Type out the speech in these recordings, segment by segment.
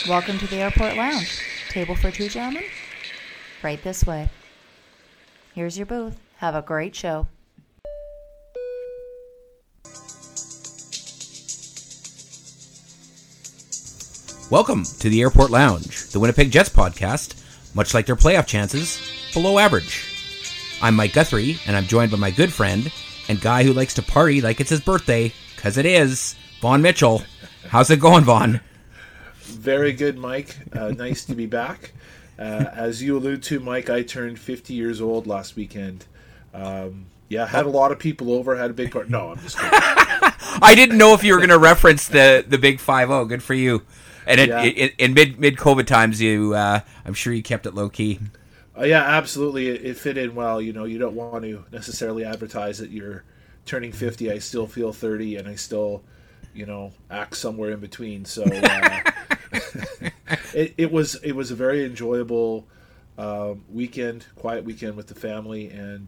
Welcome to the Airport Lounge. Table for two, gentlemen? Right this way. Here's your booth. Have a great show. Welcome to the Airport Lounge, the Winnipeg Jets podcast, much like their playoff chances, below average. I'm Mike Guthrie, and I'm joined by my good friend and guy who likes to party like it's his birthday, because it is, Vaughn Mitchell. How's it going, Vaughn? Very good, Mike. Nice to be back. As you allude to, Mike, I turned 50 years old last weekend. Had a lot of people over, had a big party. No, I'm just kidding. I didn't know if you were going to reference the big 5-0. Good for you. And in mid-COVID times, I'm sure you kept it low-key. Yeah, absolutely. It fit in well. You know, you don't want to necessarily advertise that you're turning 50. I still feel 30, and I still, act somewhere in between. So it was a very enjoyable weekend, quiet weekend with the family, and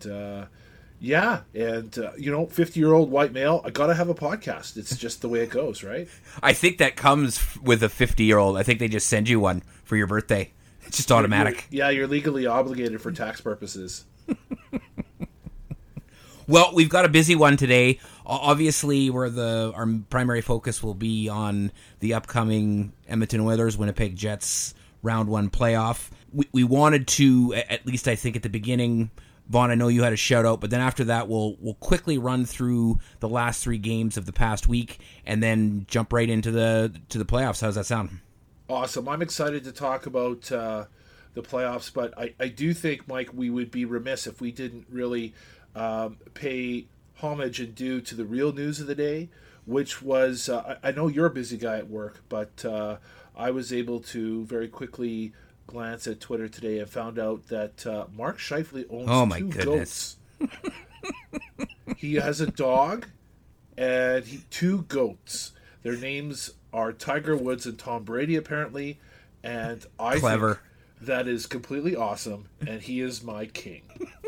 50-year-old white male, I gotta have a podcast. It's just the way it goes, right? I think that comes with a 50-year-old. I think they just send you one for your birthday. It's just automatic. You're legally obligated for tax purposes. Well, we've got a busy one today. Obviously, our primary focus will be on the upcoming Edmonton Oilers Winnipeg Jets Round 1 playoff. We wanted to, at least I think at the beginning, Vaughn, I know you had a shout out, but then after that we'll quickly run through the last 3 games of the past week and then jump right into the playoffs. How's that sound? Awesome. I'm excited to talk about the playoffs, but I do think, Mike, we would be remiss if we didn't really pay homage and due to the real news of the day, which was, I know you're a busy guy at work, but I was able to very quickly glance at Twitter today and found out that Mark Scheifele owns 2 goats. He has a dog and 2 goats. Their names are Tiger Woods and Tom Brady, apparently, and I think that is completely awesome, and he is my king.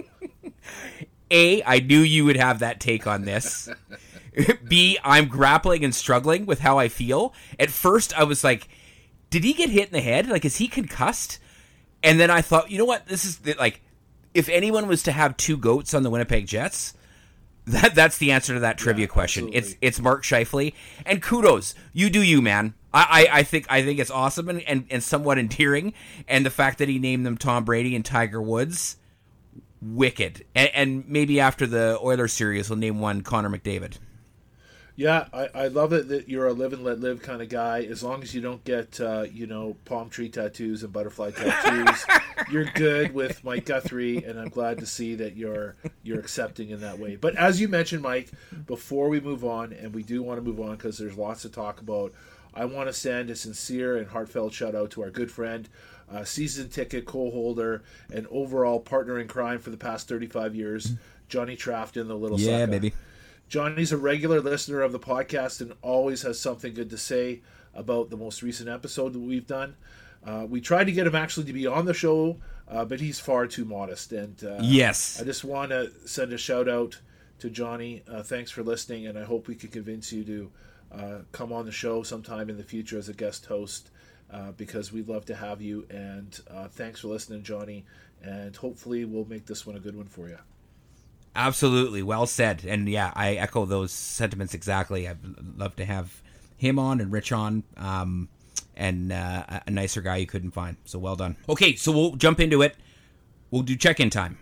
A, I knew you would have that take on this. B, I'm grappling and struggling with how I feel. At first, I was like, did he get hit in the head? Like, is he concussed? And then I thought, you know what? This is, like, if anyone was to have 2 goats on the Winnipeg Jets, that's the answer to that trivia question. Absolutely. It's Mark Scheifele. And kudos. You do you, man. I think it's awesome and somewhat endearing. And the fact that he named them Tom Brady and Tiger Woods, wicked. And maybe after the Oilers series, we'll name one Connor McDavid. Yeah, I love it that you're a live and let live kind of guy. As long as you don't get, palm tree tattoos and butterfly tattoos, you're good with Mike Guthrie, and I'm glad to see that you're accepting in that way. But as you mentioned, Mike, before we move on, and we do want to move on because there's lots to talk about, I want to send a sincere and heartfelt shout out to our good friend, season ticket co-holder, and overall partner in crime for the past 35 years, Johnny Trafton, the little sucker. Yeah, baby. Johnny's a regular listener of the podcast and always has something good to say about the most recent episode that we've done. We tried to get him actually to be on the show, but he's far too modest. And yes, I just want to send a shout out to Johnny. Thanks for listening, and I hope we can convince you to come on the show sometime in the future as a guest host, because we'd love to have you. And thanks for listening, Johnny. And hopefully we'll make this one a good one for you. Absolutely. Well said. And yeah, I echo those sentiments exactly. I'd love to have him on and Rich on, and a nicer guy you couldn't find. So well done. Okay, so we'll jump into it. We'll do check-in time.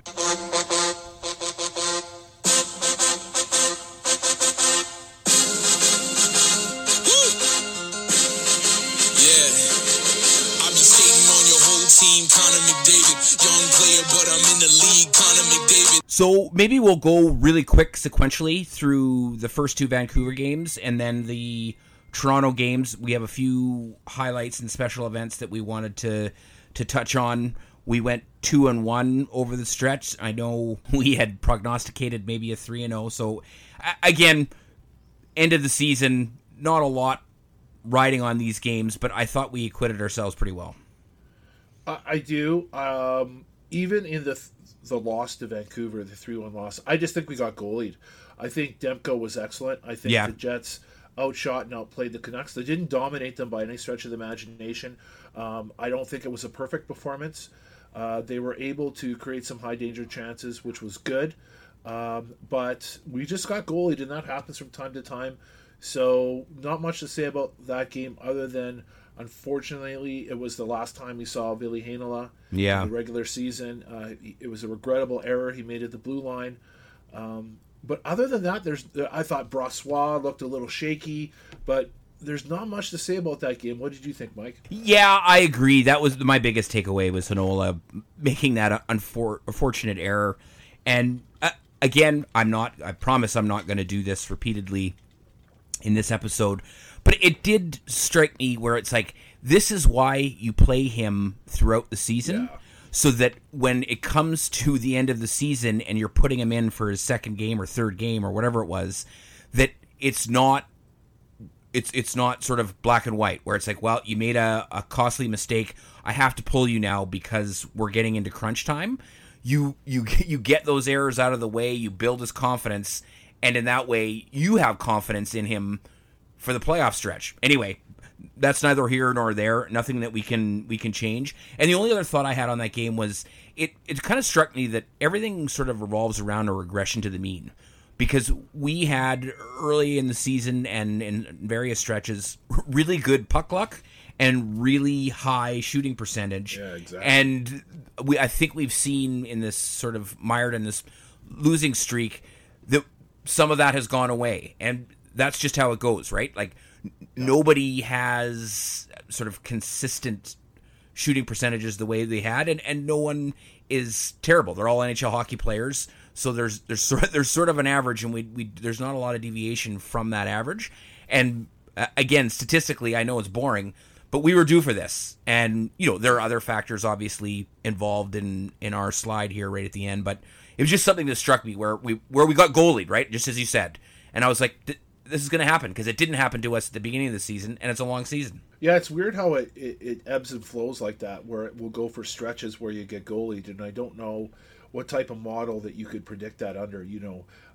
So maybe we'll go really quick sequentially through the first 2 Vancouver games and then the Toronto games. We have a few highlights and special events that we wanted to touch on. We went 2-1 over the stretch. I know we had prognosticated maybe a 3-0. So again, end of the season, not a lot riding on these games, but I thought we acquitted ourselves pretty well. I do. Even in the loss to Vancouver, the 3-1 loss, I just think we got goalied. I think Demko was excellent. I think the Jets outshot and outplayed the Canucks. They didn't dominate them by any stretch of the imagination. I don't think it was a perfect performance. They were able to create some high danger chances, which was good. But we just got goalied, and that happens from time to time. So not much to say about that game other than, unfortunately, it was the last time we saw Ville Heinola in the regular season. It was a regrettable error. He made it the blue line. But other than that, I thought Brossoit looked a little shaky, but there's not much to say about that game. What did you think, Mike? Yeah, I agree. That was my biggest takeaway, was Heinola making that unfortunate error. And again, I promise I'm not going to do this repeatedly in this episode, but it did strike me where it's like, this is why you play him throughout the season, so that when it comes to the end of the season and you're putting him in for his second game or third game or whatever it was, that it's not sort of black and white, where it's like, well, you made a costly mistake, I have to pull you now because we're getting into crunch time. You get those errors out of the way, you build his confidence, and in that way, you have confidence in him for the playoff stretch. Anyway, that's neither here nor there. Nothing that we can change. And the only other thought I had on that game was it kind of struck me that everything sort of revolves around a regression to the mean. Because we had early in the season and in various stretches really good puck luck and really high shooting percentage. Yeah, exactly. And I think we've seen in this sort of mired in this losing streak that some of that has gone away. And that's just how it goes, right? Like, nobody has sort of consistent shooting percentages the way they had, and no one is terrible. They're all NHL hockey players, so there's sort of an average, and we there's not a lot of deviation from that average. And again, statistically, I know it's boring, but we were due for this. And there are other factors obviously involved in our slide here right at the end, but it was just something that struck me where we got goalied, right, just as you said, and I was like, this is going to happen, because it didn't happen to us at the beginning of the season, and it's a long season. Yeah, it's weird how it ebbs and flows like that, where it will go for stretches where you get goalied, and I don't know what type of model that you could predict that under. You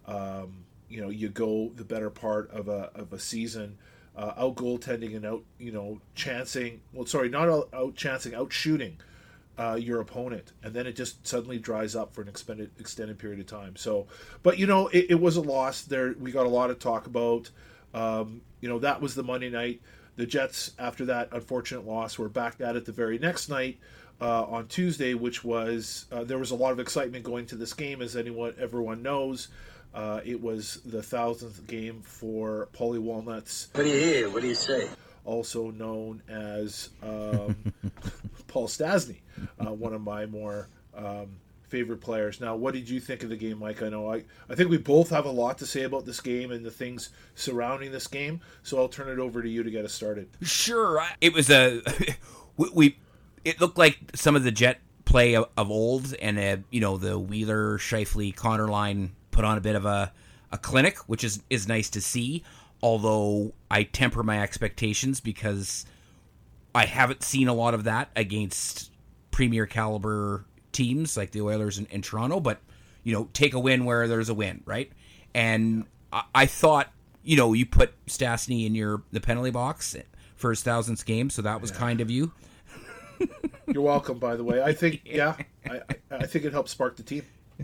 go the better part of a season out goaltending and out chancing. Well, sorry, not out chancing, out shooting your opponent, and then it just suddenly dries up for an extended period of time. So, but it was a loss. There, we got a lot to talk about. That was the Monday night. The Jets, after that unfortunate loss, were back at it the very next night on Tuesday, which was there was a lot of excitement going to this game, as everyone knows. It was the 1,000th game for Paulie Walnuts. What do you hear? What do you say? Also known as Paul Stastny, one of my more favorite players. Now, what did you think of the game, Mike? I know I think we both have a lot to say about this game and the things surrounding this game, so I'll turn it over to you to get us started. Sure. It was it looked like some of the Jet play of old, and the Wheeler, Scheifele, Connor line put on a bit of a clinic, which is nice to see, although I temper my expectations because I haven't seen a lot of that against premier caliber teams like the Oilers in Toronto, but take a win where there's a win, right? And I thought you put Stastny in the penalty box for his 1,000th game, so that was kind of you. You're welcome, by the way. I think I think it helped spark the team.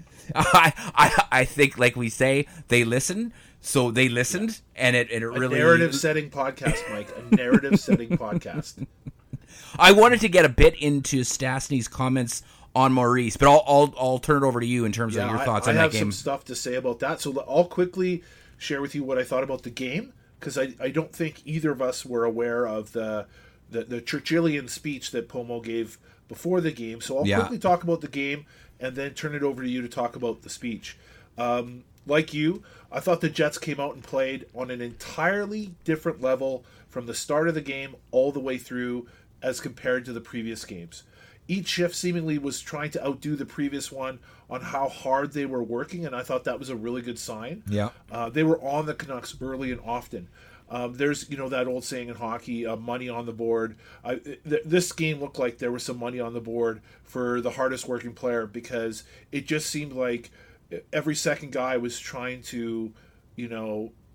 I think, like we say, they listen. So they listened, and it really... A narrative-setting podcast, Mike. A narrative-setting podcast. I wanted to get a bit into Stastny's comments on Maurice, but I'll turn it over to you in terms of your thoughts on that game. I have some stuff to say about that, so I'll quickly share with you what I thought about the game, because I don't think either of us were aware of the Churchillian speech that Pomo gave before the game. So I'll quickly talk about the game, and then turn it over to you to talk about the speech. Like you, I thought the Jets came out and played on an entirely different level from the start of the game all the way through as compared to the previous games. Each shift seemingly was trying to outdo the previous one on how hard they were working, and I thought that was a really good sign. Yeah, they were on the Canucks early and often. There's that old saying in hockey, money on the board. This game looked like there was some money on the board for the hardest working player, because it just seemed like every second guy was trying to,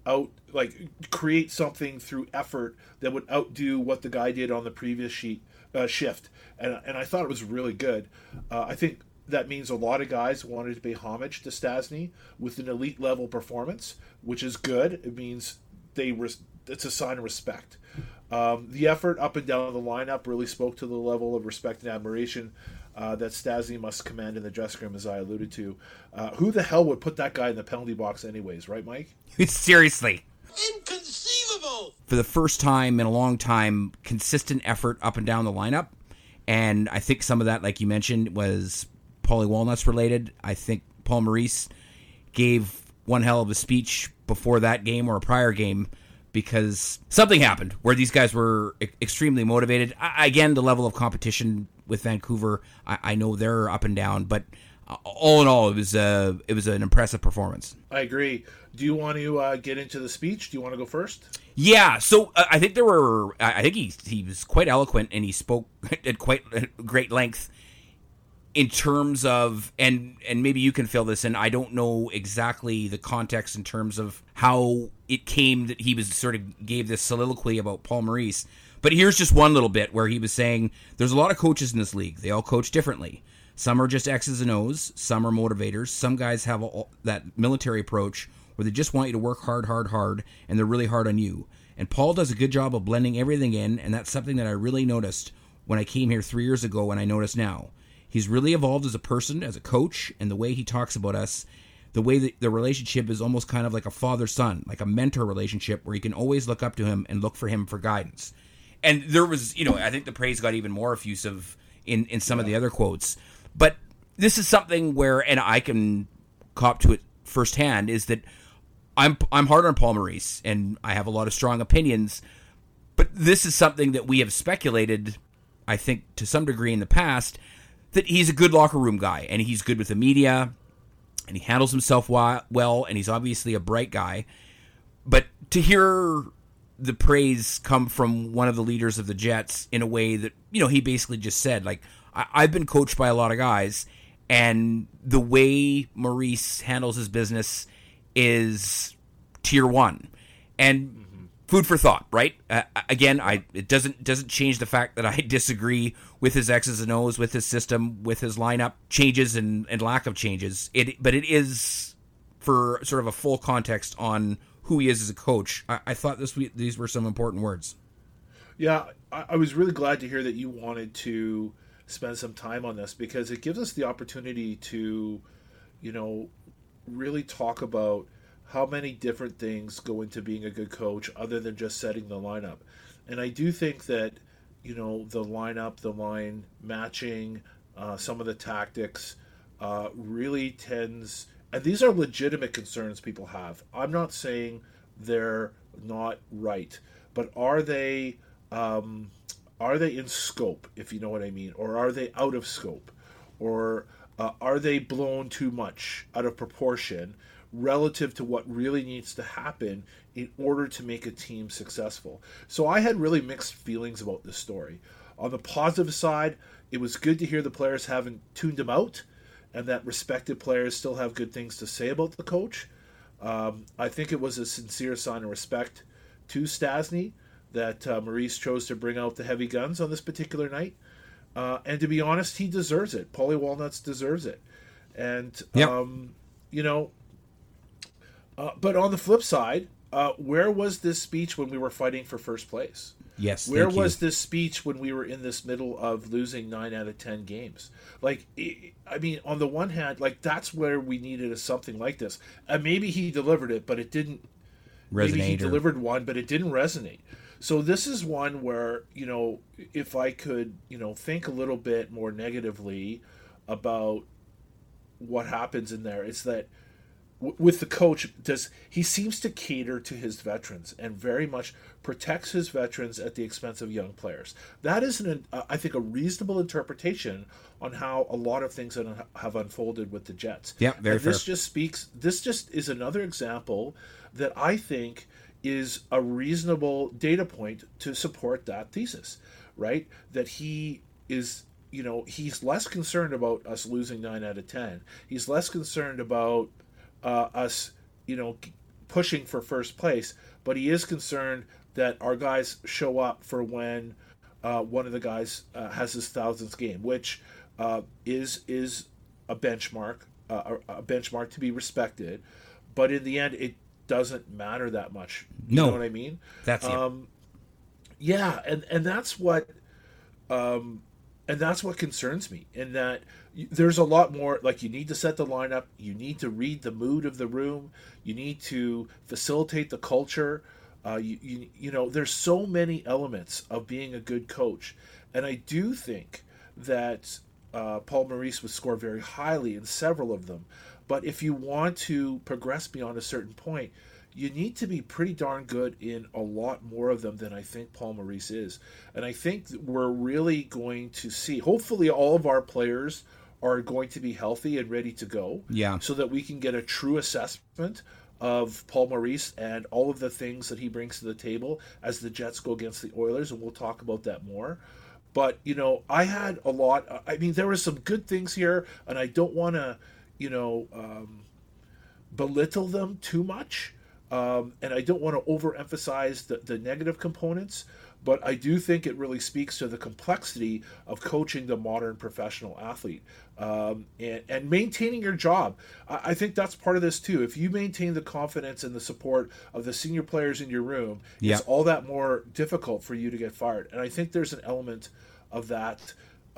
create something through effort that would outdo what the guy did on the previous shift, and I thought it was really good. I think that means a lot of guys wanted to pay homage to Stastny with an elite level performance, which is good. It means it's a sign of respect. The effort up and down the lineup really spoke to the level of respect and admiration that Stastny must command in the dressing room, as I alluded to. Who the hell would put that guy in the penalty box anyways, right, Mike? Seriously. Inconceivable! For the first time in a long time, consistent effort up and down the lineup. And I think some of that, like you mentioned, was Paulie Walnuts related. I think Paul Maurice gave one hell of a speech before that game or a prior game because something happened where these guys were extremely motivated. Again, the level of competition with Vancouver, I know they're up and down, but all in all, it was an impressive performance. I agree. Do you want to get into the speech? Do you want to go first? Yeah, so I think he was quite eloquent and he spoke at quite great length in terms of, and maybe you can fill this in, I don't know exactly the context in terms of how it came that he was sort of gave this soliloquy about Paul Maurice, but here's just one little bit where he was saying there's a lot of coaches in this league. They all coach differently. Some are just X's and O's, some are motivators, some guys have that military approach where they just want you to work hard, and they're really hard on you. And Paul does a good job of blending everything in, and that's something that I really noticed when I came here 3 years ago and I notice now. He's really evolved as a person, as a coach, and the way he talks about us, the way that the relationship is almost kind of like a father-son, like a mentor relationship where you can always look up to him and look for him for guidance. And there was, I think the praise got even more effusive in some of the other quotes. But this is something where, and I can cop to it firsthand, is that I'm hard on Paul Maurice, and I have a lot of strong opinions, but this is something that we have speculated, I think, to some degree in the past, that he's a good locker room guy, and he's good with the media, and he handles himself well, and he's obviously a bright guy. But to hear the praise come from one of the leaders of the Jets in a way that, he basically just said, like, I've been coached by a lot of guys, and the way Maurice handles his business is tier one. And food for thought, right? Again, it doesn't change the fact that I disagree with his X's and O's, with his system, with his lineup changes and lack of changes. But it is for sort of a full context on who he is as a coach. I thought these were some important words. Yeah, I was really glad to hear that you wanted to spend some time on this because it gives us the opportunity to, really talk about how many different things go into being a good coach other than just setting the lineup. And I do think that, the lineup, the line matching, some of the tactics really tends, and these are legitimate concerns people have. I'm not saying they're not right, but are they in scope, if you know what I mean? Or are they out of scope? Or are they blown too much out of proportion relative to what really needs to happen in order to make a team successful? So I had really mixed feelings about this story. On the positive side, it was good to hear the players haven't tuned him out and that respected players still have good things to say about the coach. I think it was a sincere sign of respect to Stastny that Maurice chose to bring out the heavy guns on this particular night. And to be honest, he deserves it. Paulie Walnuts deserves it. And, but on the flip side, where was this speech when we were fighting for first place? Yes. Where was this speech when we were in this middle of losing 9 out of 10 games? On the one hand, that's where we needed something like this. And maybe he delivered it, but it didn't resonate. Maybe he delivered one, but it didn't resonate. So this is one where, if I could, think a little bit more negatively about what happens in there, it's that with the coach, he seems to cater to his veterans and very much protects his veterans at the expense of young players. That is, I think, a reasonable interpretation on how a lot of things have unfolded with the Jets. Yeah, very fair. This just is another example that I think is a reasonable data point to support that thesis, right? That he is, he's less concerned about us losing 9 out of 10. He's less concerned about us, pushing for first place, but he is concerned that our guys show up for when one of the guys has his 1,000th game, which is a benchmark to be respected. But in the end, it doesn't matter that much. You know what I mean? That's yeah, and that's what concerns me. In that there's a lot more. Like, you need to set the lineup, you need to read the mood of the room, you need to facilitate the culture. You know, there's so many elements of being a good coach, and I do think that Paul Maurice would score very highly in several of them. But if you want to progress beyond a certain point, you need to be pretty darn good in a lot more of them than I think Paul Maurice is. And I think we're really going to see, hopefully all of our players are going to be healthy and ready to go. Yeah. So that we can get a true assessment of Paul Maurice and all of the things that he brings to the table as the Jets go against the Oilers, and we'll talk about that more. But, you know, I had a lot. I mean, there were some good things here, and I don't want to, you know, belittle them too much. And I don't want to overemphasize the negative components, but I do think it really speaks to the complexity of coaching the modern professional athlete, and maintaining your job. I think that's part of this too. If you maintain the confidence and the support of the senior players in your room, it's all that more difficult for you to get fired. And I think there's an element of that,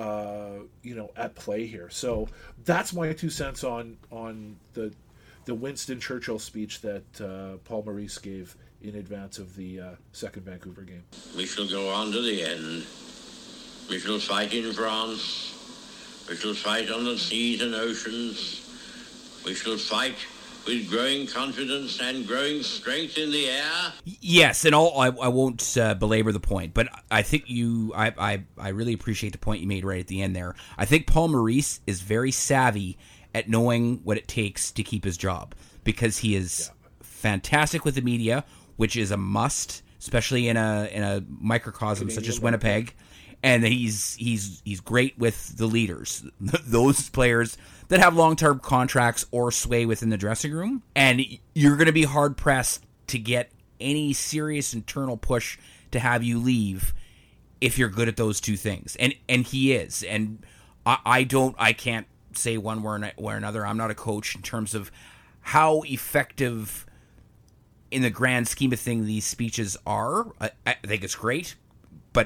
you know, at play here. So that's my 2 cents on the Winston Churchill speech that Paul Maurice gave in advance of the second Vancouver game. We shall go on to the end. We shall fight in France. We shall fight on the seas and oceans. We shall fight with growing confidence and growing strength in the air. Yes, and I won't belabor the point, but I think I really appreciate the point you made right at the end there. I think Paul Maurice is very savvy at knowing what it takes to keep his job, because he is fantastic with the media, which is a must, especially in a microcosm such as Winnipeg. And he's great with the leaders, those players that have long-term contracts or sway within the dressing room. And you're going to be hard-pressed to get any serious internal push to have you leave if you're good at those two things. And he is. And I can't say one way or another. I'm not a coach in terms of how effective in the grand scheme of things these speeches are. I think it's great, but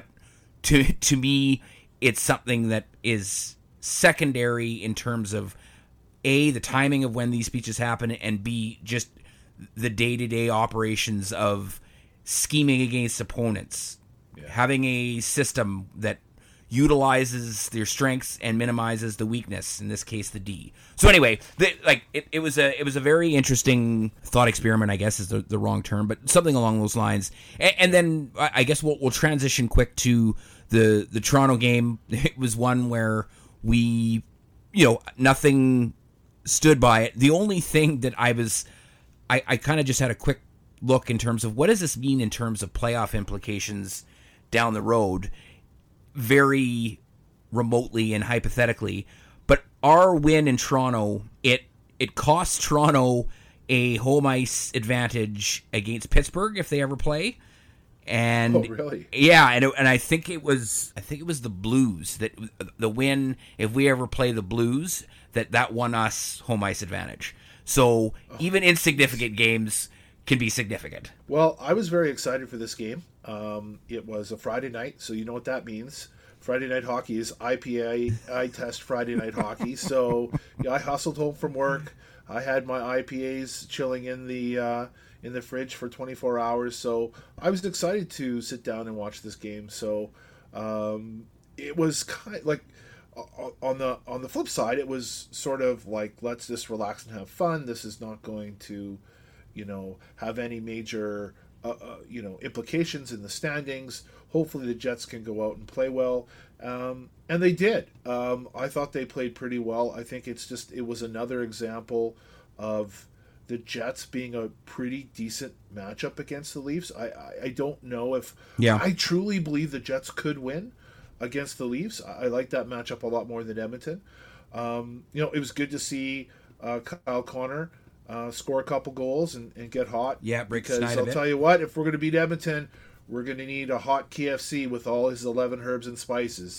to me, it's something that is secondary in terms of A, the timing of when these speeches happen, and B, just the day-to-day operations of scheming against opponents. Yeah. Having a system that utilizes their strengths and minimizes the weakness, in this case the D. So anyway, it was a very interesting thought experiment, I guess is the wrong term, but something along those lines. And then I guess we'll transition quick to the Toronto game. It was one where we, nothing stood by it. The only thing that I kind of just had a quick look in terms of what does this mean in terms of playoff implications down the road, very remotely and hypothetically. But our win in Toronto, it costs Toronto a home ice advantage against Pittsburgh if they ever play. And oh, really? Yeah, and I think it was the Blues that the win, if we ever play the Blues, that won us home ice advantage. So even insignificant games can be significant. Well, I was very excited for this game. It was a Friday night, so you know what that means. Friday night hockey is IPA eye test Friday night hockey. So I hustled home from work. I had my IPAs chilling in the fridge for 24 hours. So I was excited to sit down and watch this game. So it was kind of like on the flip side, it was sort of like, let's just relax and have fun. This is not going to, have any major implications in the standings. Hopefully the Jets can go out and play well. And they did. I thought they played pretty well. I think it was another example of the Jets being a pretty decent matchup against the Leafs. I don't know if... Yeah. I truly believe the Jets could win against the Leafs. I like that matchup a lot more than Edmonton. It was good to see Kyle Connor score a couple goals and get hot. Yeah, break the because snide a I'll bit. tell you what, if we're going to beat Edmonton, we're going to need a hot KFC with all his 11 herbs and spices.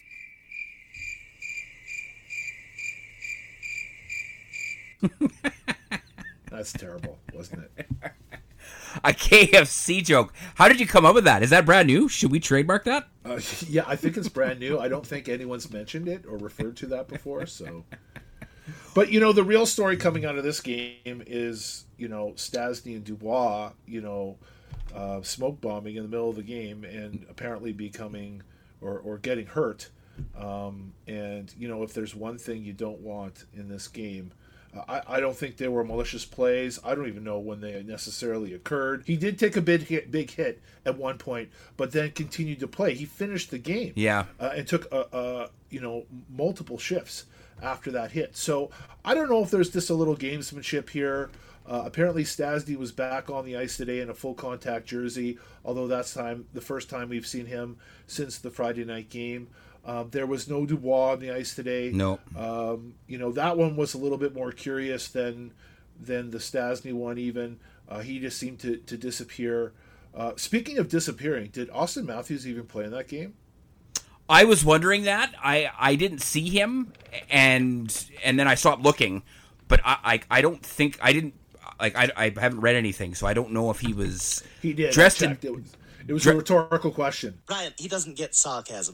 That's terrible, wasn't it? A KFC joke. How did you come up with that? Is that brand new? Should we trademark that? Yeah, I think it's brand new. I don't think anyone's mentioned it or referred to that before. So, but the real story coming out of this game is Stastny and Dubois, smoke bombing in the middle of the game and apparently becoming or getting hurt. And if there's one thing you don't want in this game. I don't think they were malicious plays. I don't even know when they necessarily occurred. He did take a big hit at one point, but then continued to play. He finished the game, and took multiple shifts after that hit. So I don't know if there's just a little gamesmanship here. Apparently, Stastny was back on the ice today in a full contact jersey, although that's the first time we've seen him since the Friday night game. There was no Dubois on the ice today. No. That one was a little bit more curious than the Stastny one even. He just seemed to disappear. Speaking of disappearing, did Austin Matthews even play in that game? I was wondering that. I didn't see him, and then I stopped looking. But I don't think I didn't I haven't read anything, so I don't know if he was. He did. Dressed in. It was a rhetorical question. Brian, he doesn't get sarcasm.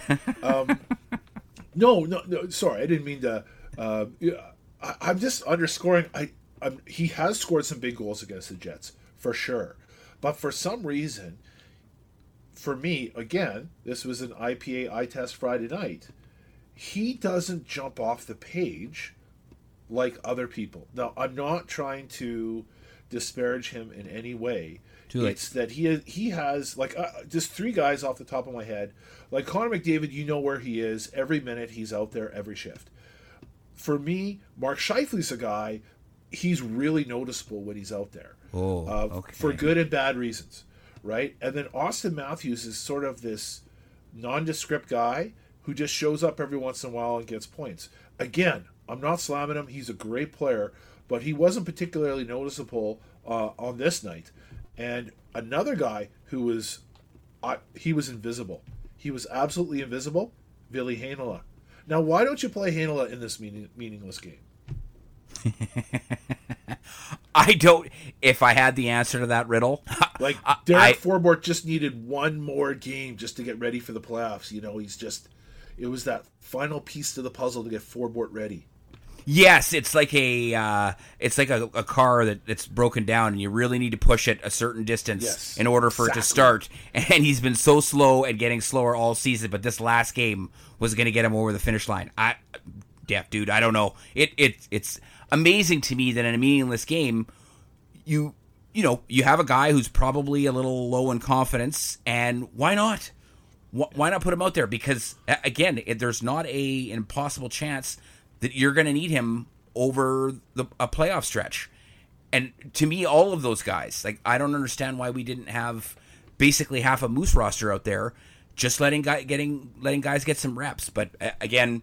No, sorry, I didn't mean to. I'm just underscoring. He has scored some big goals against the Jets for sure, but for some reason, for me, again, this was an IPA eye test Friday night. He doesn't jump off the page like other people. Now, I'm not trying to disparage him in any way. It's that he has just three guys off the top of my head. Like Connor McDavid, you know where he is. Every minute he's out there, every shift. For me, Mark Scheifele's a guy, he's really noticeable when he's out there. Okay. For good and bad reasons, right? And then Austin Matthews is sort of this nondescript guy who just shows up every once in a while and gets points. Again, I'm not slamming him. He's a great player, but he wasn't particularly noticeable on this night. And another guy who was invisible. He was absolutely invisible, Ville Heinola. Now, why don't you play Heinola in this meaningless game? I don't. If I had the answer to that riddle, Derek Forbort just needed one more game just to get ready for the playoffs. It was that final piece to the puzzle to get Forbort ready. Yes, it's like a car that's broken down, and you really need to push it a certain distance in order for it to start. And he's been so slow and getting slower all season, but this last game was going to get him over the finish line. Dude, I don't know. It's amazing to me that in a meaningless game, you have a guy who's probably a little low in confidence, and why not? Why not put him out there? Because again, there's not an impossible chance that you're going to need him over a playoff stretch. And to me, all of those guys, I don't understand why we didn't have basically half a Moose roster out there, just letting guys get some reps. But again,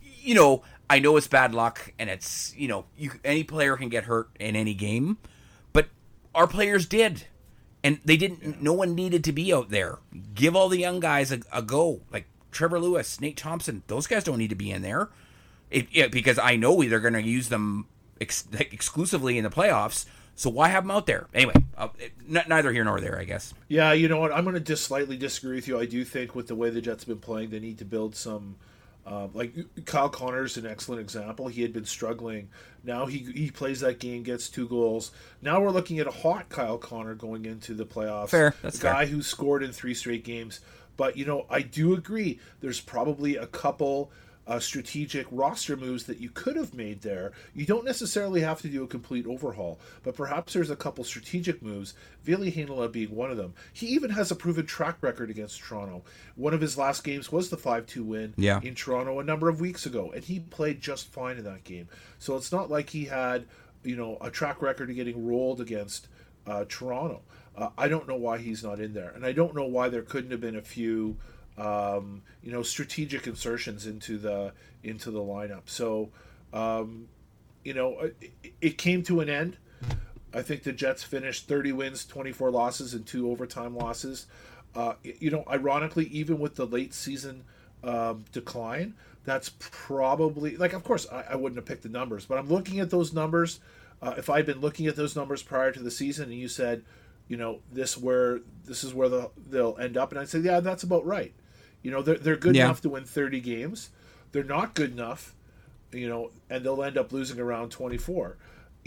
I know it's bad luck, and it's any player can get hurt in any game, but our players did, and they didn't. Yeah. No one needed to be out there. Give all the young guys a go, like Trevor Lewis, Nate Thompson. Those guys don't need to be in there. Because I know they're going to use them exclusively in the playoffs, so why have them out there? Anyway, neither here nor there, I guess. Yeah, you know what? I'm going to just slightly disagree with you. I do think with the way the Jets have been playing, they need to build some... Kyle Connor's an excellent example. He had been struggling. Now he plays that game, gets 2 goals. Now we're looking at a hot Kyle Connor going into the playoffs. Fair, that's fair. A guy who scored in 3 straight games. But, I do agree. There's probably a couple... strategic roster moves that you could have made there. You don't necessarily have to do a complete overhaul, but perhaps there's a couple strategic moves, Ville Heinola being one of them. He even has a proven track record against Toronto. One of his last games was the 5-2 win in Toronto a number of weeks ago, and he played just fine in that game. So it's not like he had a track record of getting rolled against Toronto. I don't know why he's not in there, and I don't know why there couldn't have been a few strategic insertions into the lineup. So, it came to an end. I think the Jets finished 30 wins, 24 losses, and 2 overtime losses. Ironically, even with the late season decline, that's probably, like, of course, I wouldn't have picked the numbers, but I'm looking at those numbers. If I'd been looking at those numbers prior to the season and you said, this is where they'll end up, and I'd say, yeah, that's about right. They're good enough to win 30 games. They're not good enough, and they'll end up losing around 24.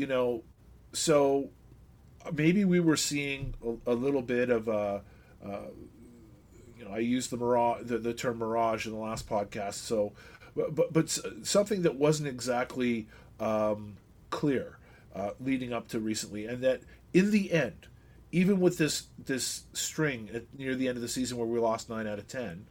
So maybe we were seeing a little bit of I used the term mirage in the last podcast. So, but something that wasn't exactly clear leading up to recently, and that in the end, even with this string near the end of the season where we lost 9 out of 10,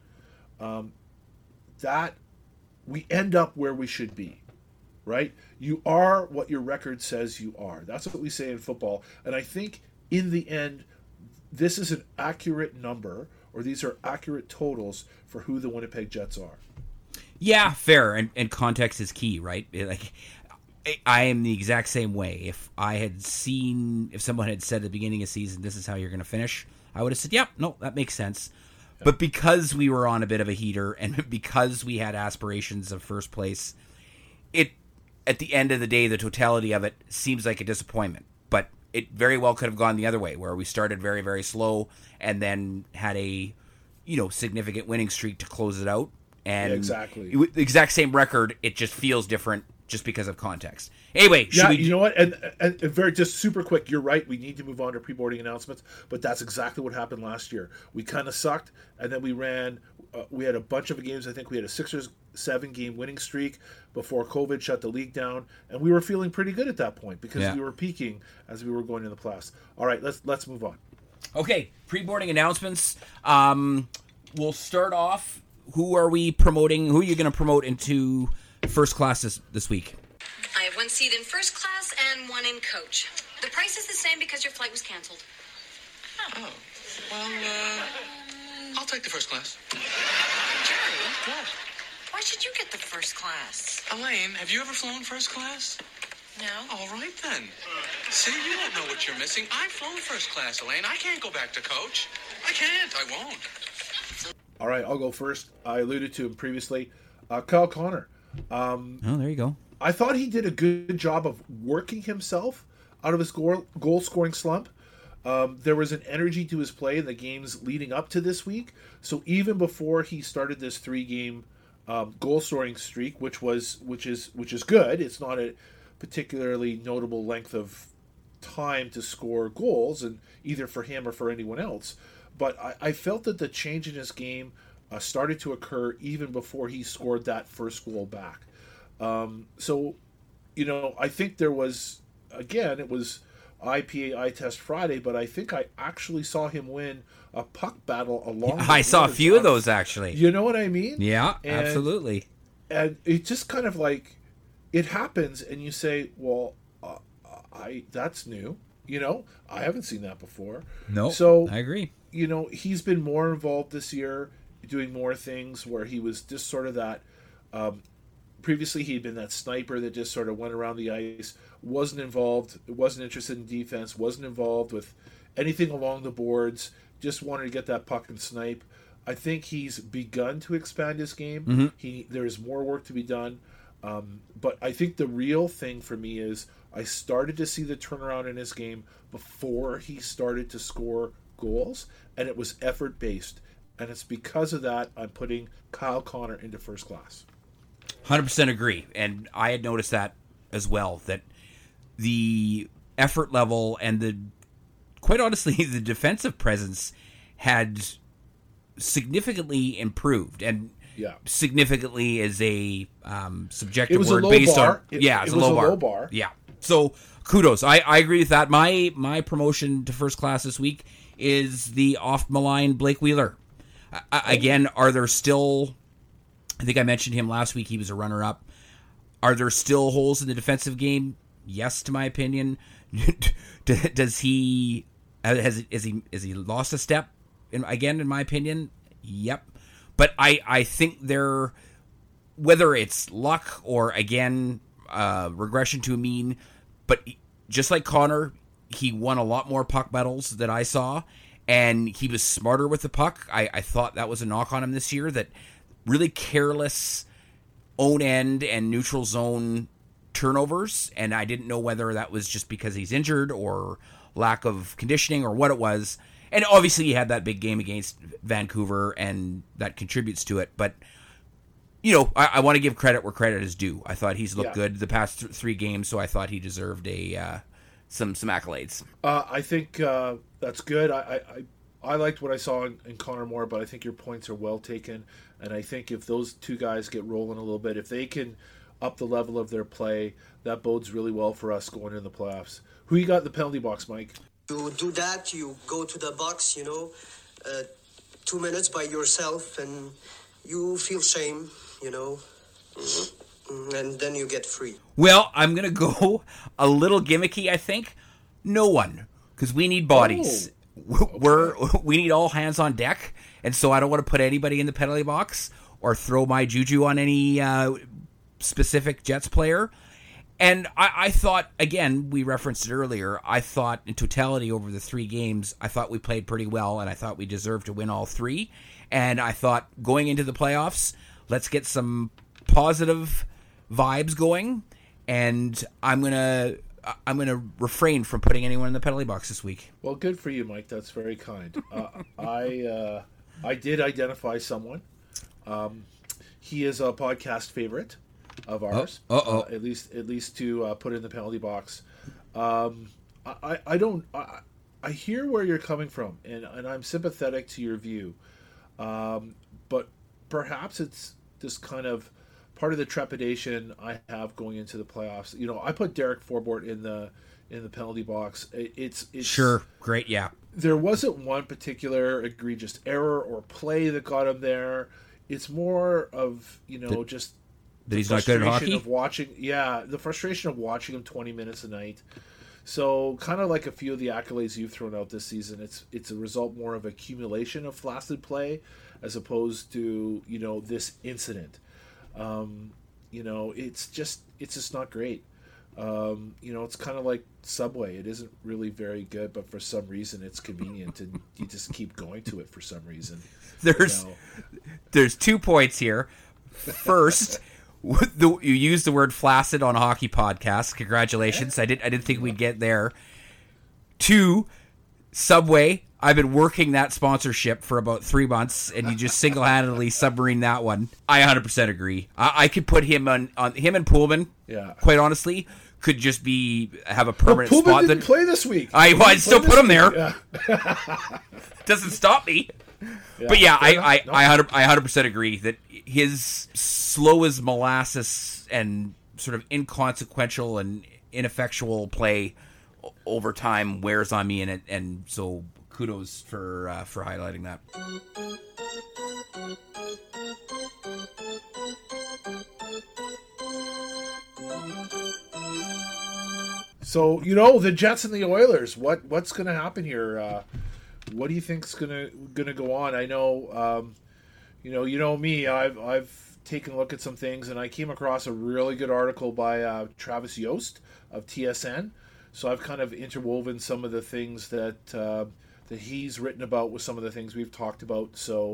that we end up where we should be. Right? You are what your record says you are. That's what we say in football. And I think in the end, this is an accurate number, or these are accurate totals for who the Winnipeg Jets are. Yeah, fair. And context is key, right? Like, I am the exact same way. If someone had said at the beginning of the season, this is how you're going to finish, I would have said, no, that makes sense. Yeah. But because we were on a bit of a heater and because we had aspirations of first place, at the end of the day, the totality of it seems like a disappointment, but it very well could have gone the other way, where we started very, very slow and then had a, significant winning streak to close it out. And exactly the exact same record. It just feels different just because of context. Anyway, you know what? And very just super quick. You're right. We need to move on to pre-boarding announcements, but that's exactly what happened last year. We kind of sucked, and then we ran. We had a bunch of games. I think we had a 6 or 7 game winning streak before COVID shut the league down, and we were feeling pretty good at that point because we were peaking as we were going into the playoffs. All right, let's move on. Okay, pre-boarding announcements. We'll start off. Who are we promoting? Who are you going to promote into first class this week? I have 1 seat in first class and 1 in coach. The price is the same because your flight was canceled. Oh, well, I'll take the first class. Jerry? What? Why should you get the first class? Elaine, have you ever flown first class? No. All right, then. See, you don't know what you're missing. I've flown first class, Elaine. I can't go back to coach. I can't. I won't. All right, I'll go first. I alluded to him previously. Kyle Connor. There you go. I thought he did a good job of working himself out of his goal-scoring slump. There was an energy to his play in the games leading up to this week. So even before he started this 3-game goal-scoring streak, which is good. It's not a particularly notable length of time to score goals, and either for him or for anyone else. But I felt that the change in his game started to occur even before he scored that first goal back. So, I think there was, again, it was IPA eye test Friday, but I think I actually saw him win a puck battle along. I saw a few of those, actually. You know what I mean? Yeah, absolutely. And it just kind of like, it happens, and you say, well, that's new. I haven't seen that before. No, so I agree. He's been more involved this year, doing more things where he was just sort of that. Previously, he'd been that sniper that just sort of went around the ice, wasn't involved, wasn't interested in defense, wasn't involved with anything along the boards, just wanted to get that puck and snipe. I think he's begun to expand his game. Mm-hmm. There's more work to be done. But I think the real thing for me is I started to see the turnaround in his game before he started to score goals, and it was effort-based. And it's because of that I'm putting Kyle Connor into first class. 100% agree. And I had noticed that as well, that the effort level and quite honestly, the defensive presence had significantly improved. And significantly is a subjective word based on... It was a low bar. Yeah. So kudos. I agree with that. My promotion to first class this week is the off-malign Blake Wheeler. Again, are there still... I think I mentioned him last week. He was a runner-up. Are there still holes in the defensive game? Yes, to my opinion. Has he lost a step? In my opinion, yep. But I think whether it's luck or again regression to a mean, but just like Connor, he won a lot more puck battles that I saw, and he was smarter with the puck. I thought that was a knock on him this year, that really careless own end and neutral zone turnovers, and I didn't know whether that was just because he's injured or lack of conditioning or what it was. And obviously he had that big game against Vancouver, and that contributes to it. But, you know, I want to give credit where credit is due. I thought he's looked good the past 3 games, so I thought he deserved some accolades. I think that's good. I liked what I saw in Connor Moore, but I think your points are well taken. And I think if those two guys get rolling a little bit, if they can up the level of their play, that bodes really well for us going into the playoffs. Who you got in the penalty box, Mike? You do that, you go to the box, 2 minutes by yourself, and you feel shame, and then you get free. Well, I'm going to go a little gimmicky, I think. No one, because we need bodies. We need all hands on deck, and so I don't want to put anybody in the penalty box or throw my juju on any specific Jets player. And I thought, again, we referenced it earlier, I thought in totality over the 3 games, I thought we played pretty well, and I thought we deserved to win all 3. And I thought going into the playoffs, let's get some positive vibes going, and I'm gonna refrain from putting anyone in the penalty box this week. Well, good for you, Mike. That's very kind. I did identify someone. He is a podcast favorite of ours. At least to put in the penalty box. I hear where you're coming from, and I'm sympathetic to your view. But perhaps it's just kind of part of the trepidation I have going into the playoffs. I put Derek Forbort in the penalty box. It's sure, great, yeah. There wasn't one particular egregious error or play that got him there. It's more of just that he's not good at hockey. The frustration of watching him 20 minutes a night. So kind of like a few of the accolades you've thrown out this season, it's a result more of accumulation of flaccid play as opposed to this incident. It's just not great. It's kind of like Subway. It isn't really very good, but for some reason it's convenient, and you just keep going to it for some reason. There's 2 points here. First, you used the word flaccid on a hockey podcast. Congratulations. I didn't think we'd get there. 2, Subway. I've been working that sponsorship for about 3 months, and you just single-handedly submarine that one. I 100% agree. I could put him on him and Pullman. Yeah. Quite honestly, could just have a permanent spot. Pullman didn't play this week. I'd still put him there. Yeah. Doesn't stop me. Yeah, but yeah, I 100% agree that his slow as molasses and sort of inconsequential and ineffectual play over time wears on me, and so kudos for highlighting that. So the Jets and the Oilers. What's going to happen here? What do you think's gonna go on? I know, you know me. I've taken a look at some things, and I came across a really good article by Travis Yost of TSN. So I've kind of interwoven some of the things that he's written about with some of the things we've talked about. So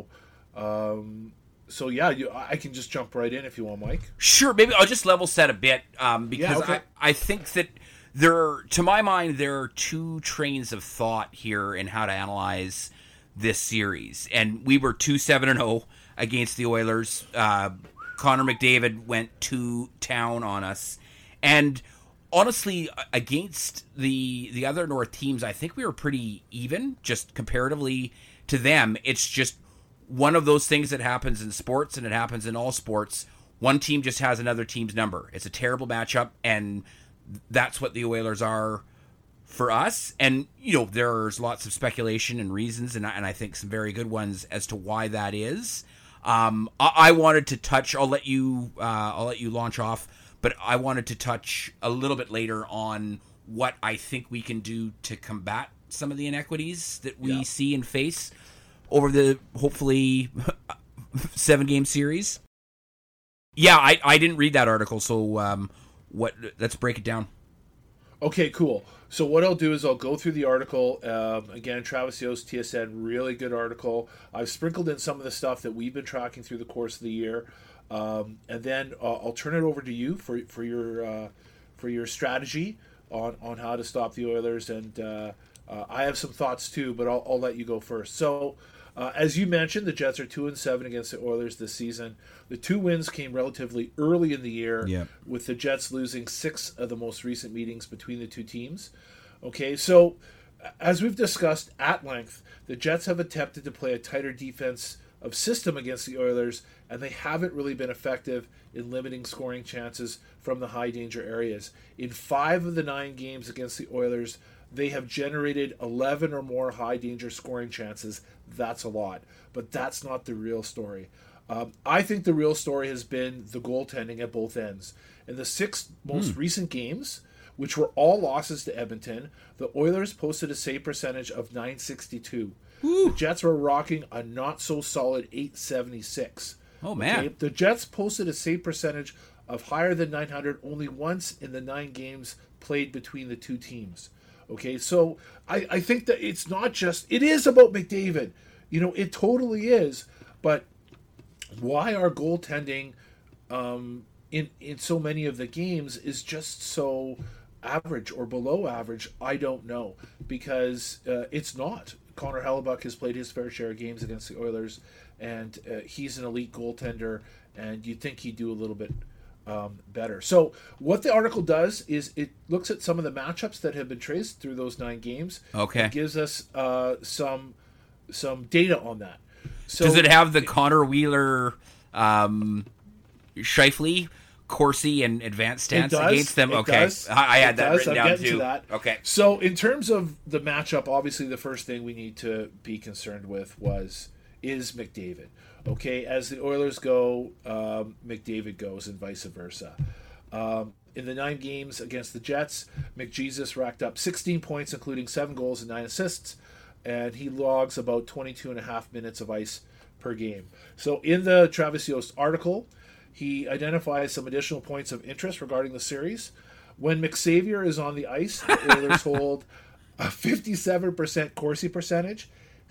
yeah, I can just jump right in if you want, Mike. Sure, maybe I'll just level set a bit because I think that to my mind, there are 2 trains of thought here in how to analyze this series. And we were 2-7-0 against the Oilers. Connor McDavid went to town on us. And honestly, against the other North teams, I think we were pretty even, just comparatively to them. It's just one of those things that happens in sports, and it happens in all sports. One team just has another team's number. It's a terrible matchup, and that's what the Oilers are for us. And, there's lots of speculation and reasons, and I think some very good ones as to why that is. I wanted to touch, I'll let you launch off, but I wanted to touch a little bit later on what I think we can do to combat some of the inequities that we see and face over the, hopefully, 7-game series. Yeah, I didn't read that article, so let's break it down. Okay, cool. So what I'll do is I'll go through the article. Again, Travis Yost, TSN, really good article. I've sprinkled in some of the stuff that we've been tracking through the course of the year, and then I'll turn it over to you for your strategy on how to stop the Oilers. And I have some thoughts too, but I'll let you go first. So. As you mentioned, the Jets are 2-7 against the Oilers this season. The 2 wins came relatively early in the year, with the Jets losing 6 of the most recent meetings between the two teams. Okay, so as we've discussed at length, the Jets have attempted to play a tighter defensive system against the Oilers, and they haven't really been effective in limiting scoring chances from the high danger areas. In 5 of the 9 games against the Oilers, they have generated 11 or more high danger scoring chances. That's a lot, but that's not the real story. I think the real story has been the goaltending at both ends. In the 6 most recent games, which were all losses to Edmonton, the Oilers posted a save percentage of .962. The Jets were rocking a not-so-solid .876. Oh, man. Okay? The Jets posted a save percentage of higher than .900 only once in the 9 games played between the two teams. Okay, so I think that it's not just... It is about McDavid. You know, it totally is. But why our goaltending in so many of the games is just so average or below average, I don't know. Because it's not. Connor Hellebuck has played his fair share of games against the Oilers, and he's an elite goaltender, and you'd think he'd do a little bit better. So what the article does is it looks at some of the matchups that have been traced through those 9 games. Okay. It gives us some data on that. So does it have the Connor Wheeler, Scheifele, Corsi, and advanced stance against them? Okay. I had that written down too. Okay. So in terms of the matchup, obviously the first thing we need to be concerned with is McDavid. Okay, as the Oilers go, McDavid goes, and vice versa. In the 9 games against the Jets, McJesus racked up 16 points, including 7 goals and 9 assists, and he logs about 22.5 minutes of ice per game. So in the Travis Yost article, he identifies some additional points of interest regarding the series. When McSavior is on the ice, the Oilers hold a 57% Corsi percentage,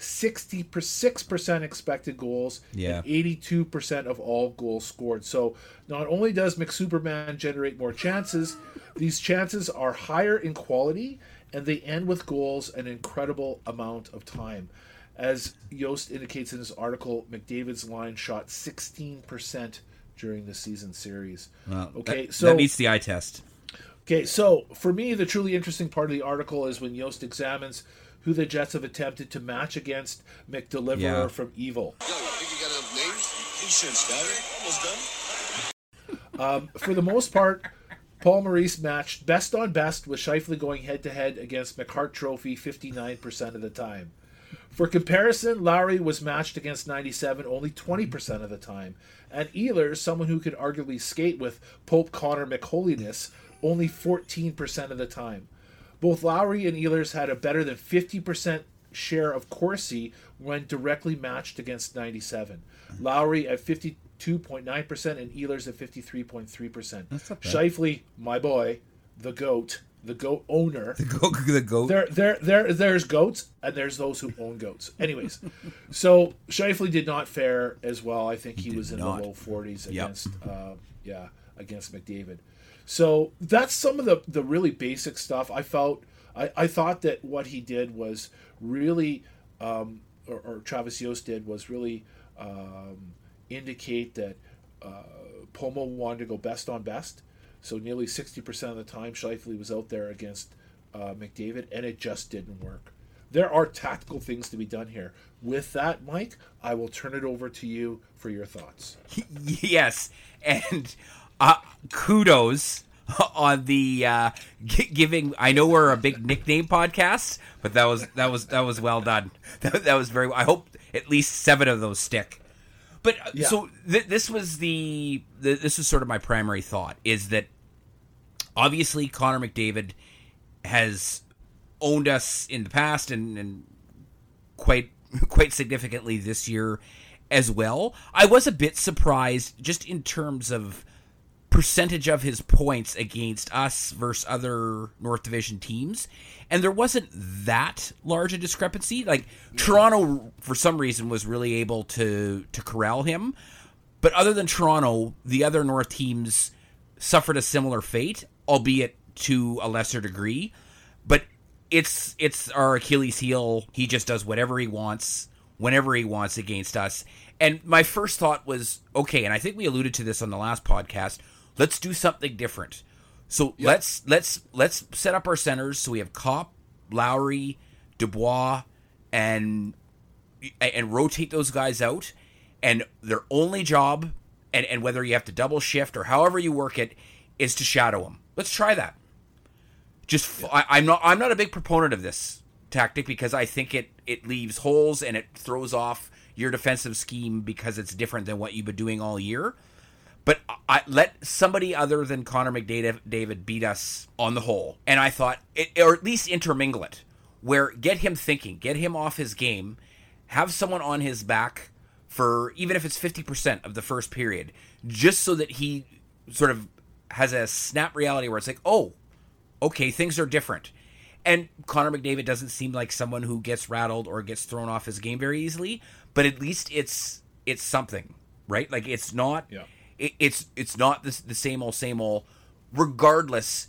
66% expected goals, and 82% of all goals scored. So not only does McSuperman generate more chances, these chances are higher in quality, and they end with goals an incredible amount of time. As Yost indicates in his article, McDavid's line shot 16% during the season series. Well, okay, so that meets the eye test. Okay, so for me, the truly interesting part of the article is when Yost examines who the Jets have attempted to match against McDeliverer from Evil. Yo, you think you got enough names? He shouldn't start it. Almost done. For the most part, Paul Maurice matched best on best, with Scheifele going head-to-head against McHart Trophy 59% of the time. For comparison, Lowry was matched against 97 only 20% of the time. And Ehlers, someone who could arguably skate with Pope Connor McHoliness, only 14% of the time. Both Lowry and Ehlers had a better than 50% share of Corsi when directly matched against 97. Lowry at 52.9% and Ehlers at 53.3%. Scheifele, my boy, the GOAT owner. The GOAT. There's goats, and there's those who own goats. Anyways, so Scheifele did not fare as well. I think he was in the low 40s against McDavid. So that's some of the really basic stuff. I thought that what he did was really, or Travis Yost did, was really indicate that Pomo wanted to go best on best. So nearly 60% of the time, Scheifele was out there against McDavid, and it just didn't work. There are tactical things to be done here. With that, Mike, I will turn it over to you for your thoughts. Yes, and kudos on the giving. I know we're a big nickname podcast, but that was well done. That was very. I hope at least 7 of those stick. But so this was this was sort of my primary thought, is that obviously Connor McDavid has owned us in the past and quite significantly this year as well. I was a bit surprised just in terms of percentage of his points against us versus other North Division teams, and there wasn't that large a discrepancy. Like, Toronto, for some reason, was really able to corral him, but other than Toronto, the other North teams suffered a similar fate, albeit to a lesser degree. But it's our Achilles heel. He just does whatever he wants, whenever he wants against us. And my first thought was, okay, and I think we alluded to this on the last podcast, let's do something different. So let's set up our centers so we have Kopp, Lowry, Dubois, and rotate those guys out. And their only job, and whether you have to double shift or however you work it, is to shadow them. Let's try that. I'm not a big proponent of this tactic because I think it leaves holes and it throws off your defensive scheme because it's different than what you've been doing all year. But I let somebody other than Connor McDavid beat us on the whole. And I thought, or at least intermingle it, where get him thinking, get him off his game, have someone on his back for, even if it's 50% of the first period, just so that he sort of has a snap reality where it's like, oh, okay, things are different. And Connor McDavid doesn't seem like someone who gets rattled or gets thrown off his game very easily, but at least it's something, right? Like, it's not... Yeah. It's not the same old. Regardless,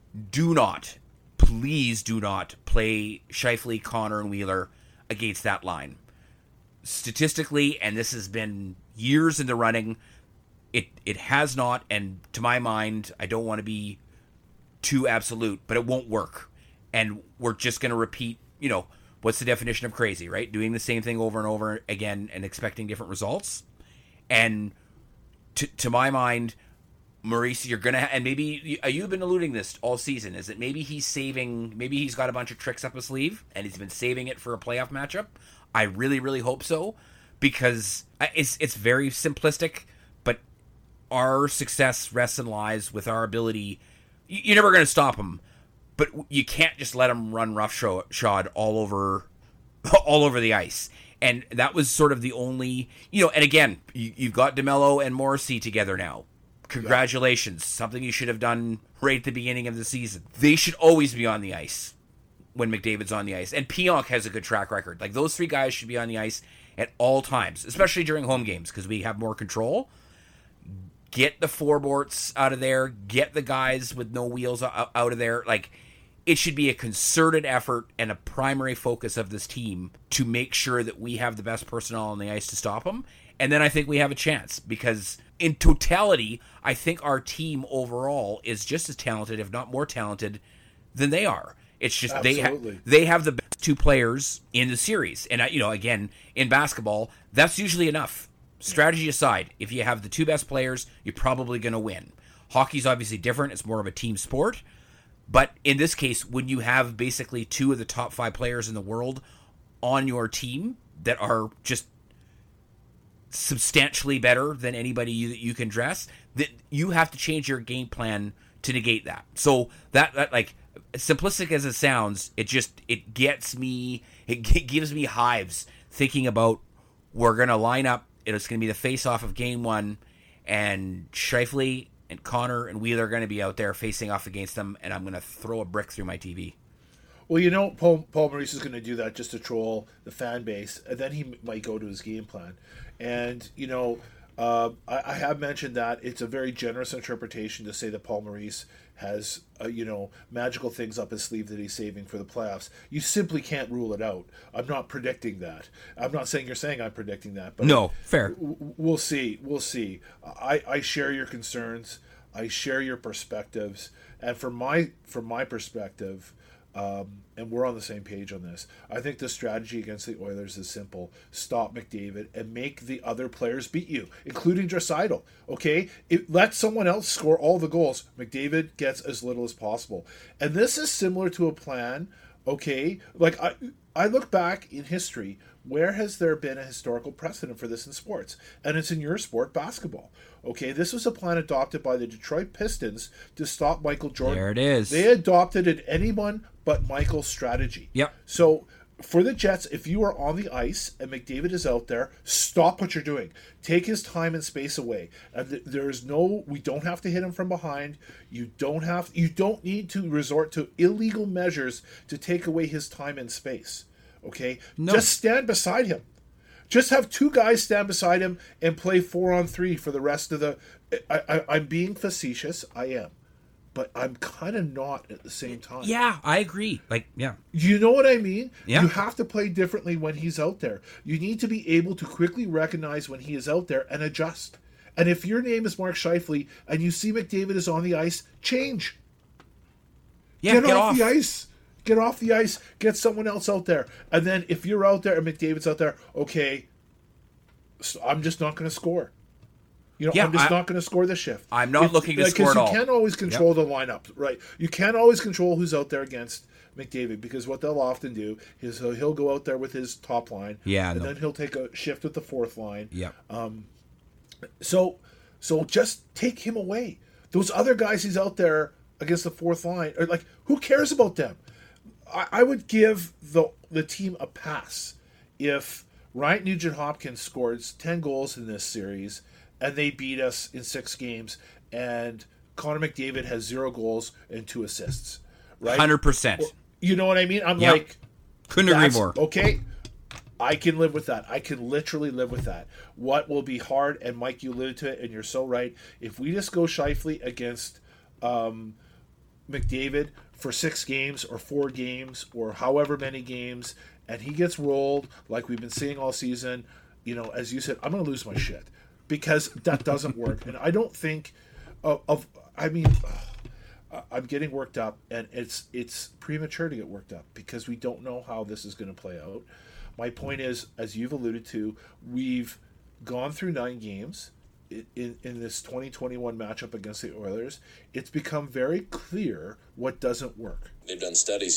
please do not play Scheifele, Connor, and Wheeler against that line. Statistically, and this has been years in the running, it has not, and to my mind, I don't want to be too absolute, but it won't work. And we're just going to repeat, what's the definition of crazy, right? Doing the same thing over and over again and expecting different results. And to my mind, Maurice, you're going to... And maybe you've been alluding this all season, is that maybe he's got a bunch of tricks up his sleeve, and he's been saving it for a playoff matchup. I really, really hope so, because it's very simplistic, but our success rests and lies with our ability... You're never going to stop him, but you can't just let him run roughshod all over the ice. And that was sort of the only, and again, you've got DeMello and Morrissey together now. Congratulations. Something you should have done right at the beginning of the season. They should always be on the ice when McDavid's on the ice. And Pionk has a good track record. Like, those three guys should be on the ice at all times, especially during home games, because we have more control. Get the Forborts out of there. Get the guys with no wheels out of there. Like, it should be a concerted effort and a primary focus of this team to make sure that we have the best personnel on the ice to stop them. And then I think we have a chance, because in totality, I think our team overall is just as talented, if not more talented, than they are. It's just they have the best two players in the series. And, again, in basketball, that's usually enough. Strategy aside, if you have the two best players, you're probably going to win. Hockey's obviously different. It's more of a team sport. But in this case, when you have basically two of the top 5 players in the world on your team that are just substantially better than anybody that you can dress, that you have to change your game plan to negate that. So that like, as simplistic as it sounds, it gives me hives thinking about, we're going to line up, it's going to be the face-off of game 1, and Scheifele and Connor and Wheeler are going to be out there facing off against them, and I'm going to throw a brick through my TV. Well, Paul Maurice is going to do that just to troll the fan base, and then he might go to his game plan. And, I have mentioned that it's a very generous interpretation to say that Paul Maurice has, magical things up his sleeve that he's saving for the playoffs. You simply can't rule it out. I'm not predicting that. I'm not saying you're saying I'm predicting that. But no, fair. We'll see. I share your concerns. I share your perspectives. And from my perspective, and we're on the same page on this, I think the strategy against the Oilers is simple. Stop McDavid and make the other players beat you, including Draisaitl. Okay? Let someone else score all the goals. McDavid gets as little as possible. And this is similar to a plan, okay? Like, I look back in history, where has there been a historical precedent for this in sports? And it's in your sport, basketball. Okay, this was a plan adopted by the Detroit Pistons to stop Michael Jordan. There it is. They adopted an anyone but Michael strategy. Yep. So for the Jets, if you are on the ice and McDavid is out there, stop what you're doing. Take his time and space away. And we don't have to hit him from behind. You don't need to resort to illegal measures to take away his time and space. Okay? No. Just stand beside him. Just have two guys stand beside him and play 4-on-3 for the rest of the... I'm being facetious. I am. But I'm kind of not at the same time. Yeah, I agree. You know what I mean? Yeah. You have to play differently when he's out there. You need to be able to quickly recognize when he is out there and adjust. And if your name is Mark Scheifele and you see McDavid is on the ice, change. Yeah, get off the ice. Get off the ice. Get someone else out there. And then if you're out there and McDavid's out there, okay, so I'm just not going to score. I'm just not going to score the shift. I'm not looking to score at all. Because you can't always control the lineup, right? You can't always control who's out there against McDavid, because what they'll often do is he'll go out there with his top line, then he'll take a shift with the fourth line. Yeah. So just take him away. Those other guys he's out there against the fourth line, are like, who cares about them? I would give the team a pass if Ryan Nugent-Hopkins scores 10 goals in this series and they beat us in 6 games, and Connor McDavid has 0 goals and 2 assists. Right? 100%. You know what I mean? I'm yep. like... Couldn't agree more. Okay, I can live with that. I can literally live with that. What will be hard, and Mike, you alluded to it, and you're so right, if we just go Scheifele against McDavid for 6 games or 4 games or however many games, and he gets rolled like we've been seeing all season, as you said, I'm going to lose my shit. Because that doesn't work. And I don't think I'm getting worked up, and it's premature to get worked up because we don't know how this is going to play out. My point is, as you've alluded to, we've gone through 9 games in this 2021 matchup against the Oilers. It's become very clear what doesn't work. They've done studies,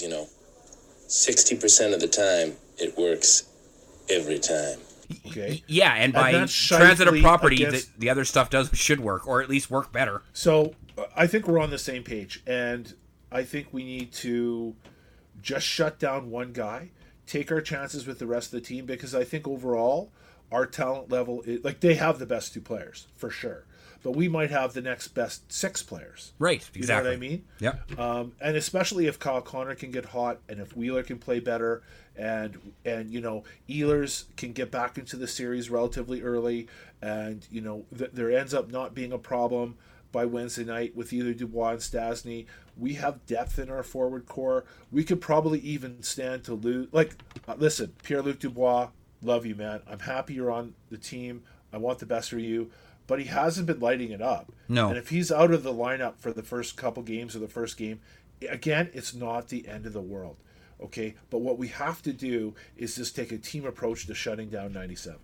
60% of the time it works every time. Okay. Yeah, and by transit of property, the other stuff should work, or at least work better. So I think we're on the same page, and I think we need to just shut down one guy, take our chances with the rest of the team, because I think overall our talent level is, they have the best 2 players for sure, but we might have the next best 6 players. Right, exactly. You know what I mean? Yeah. And especially if Kyle Connor can get hot, and if Wheeler can play better, and Ehlers can get back into the series relatively early, and there ends up not being a problem by Wednesday night with either Dubois and Stastny. We have depth in our forward core. We could probably even stand to lose. Listen, Pierre-Luc Dubois, love you, man. I'm happy you're on the team. I want the best for you. But he hasn't been lighting it up. No. And if he's out of the lineup for the first couple games or the first game, again, it's not the end of the world. Okay? But what we have to do is just take a team approach to shutting down 97.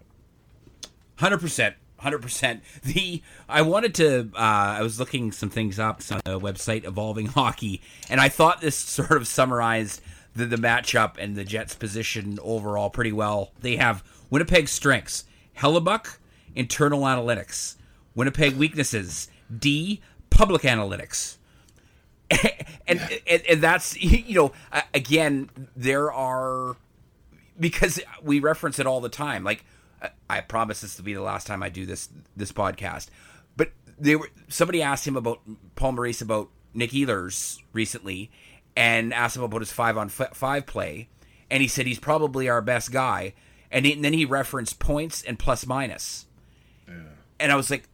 100%. 100%. I wanted to, I was looking some things up on the website Evolving Hockey, and I thought this sort of summarized the matchup and the Jets' position overall pretty well. They have Winnipeg's strengths: Hellebuck, internal analytics; Winnipeg weaknesses, D, public analytics. and that's, again, there are, because we reference it all the time, I promise this will be the last time I do this podcast, but somebody asked him about Paul Maurice about Nick Ehlers recently, and asked him about his 5-on-5 play, and he said he's probably our best guy, and then he referenced points and plus minus, and I was like,